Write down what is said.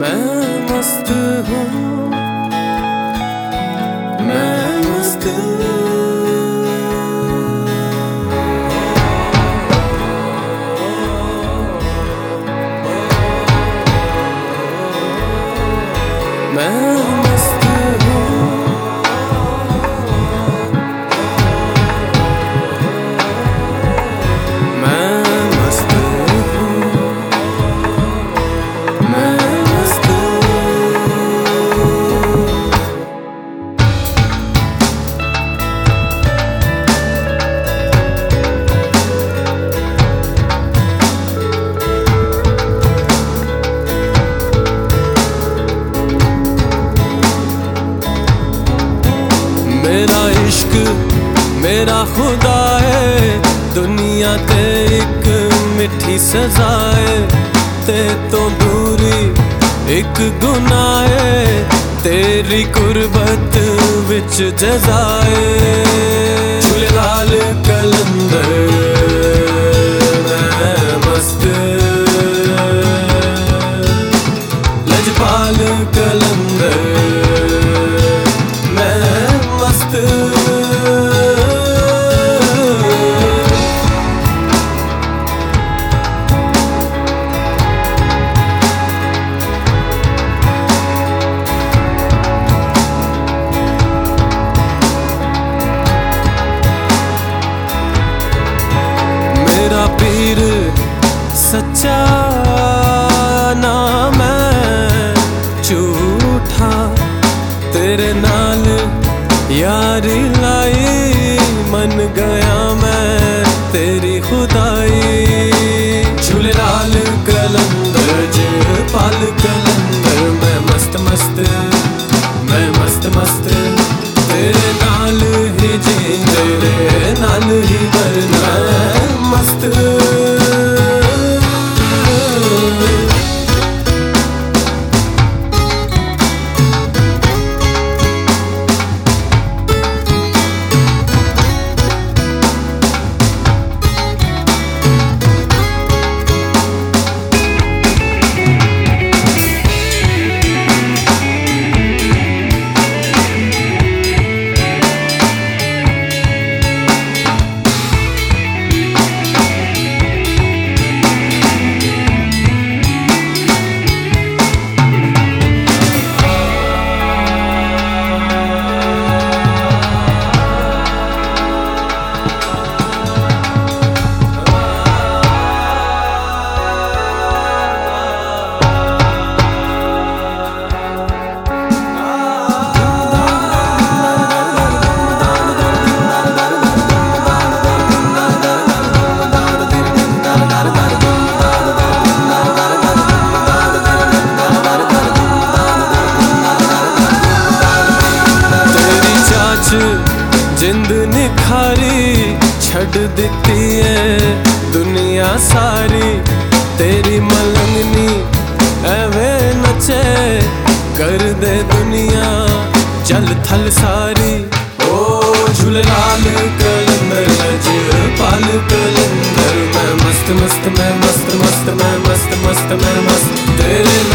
मैं मस्त हूँ, मैं मस्त मैं मस्त हूँ, मैं मस्त हूँ, मैं मस्त मेरा इश्क मेरा खुदा है, दुनिया ते एक मिठी सजा है, ते तो दूरी एक गुनाह है, तेरी गुरबत विच जज़ा है। झूलेलाल कलंदर मैं मस्त, लजपाल कलंदर मेरा पीर सच्चा ना मैं झूठा, तेरे नाल यारी लाई मन गया मैं तेरी खुदाई। झूलेलाल कलंदर जपाल कलंदर मैं मस्त मस्त, मैं मस्त मस्त, तेरे नाल ही जींदे तेरे नाल ही मरना मस्त। जिंद निखारी छड़ दिती है दुनिया सारी, तेरी मलंगनी एवे नचे कर दे दुनिया जल थल सारी। ओ झूलेलाल कलंदर लजपाल कलंदर मैं मस्त मस्त, मैं मस्त मस्त, मैं मस्त मस्त, मैं मस्त, तेरे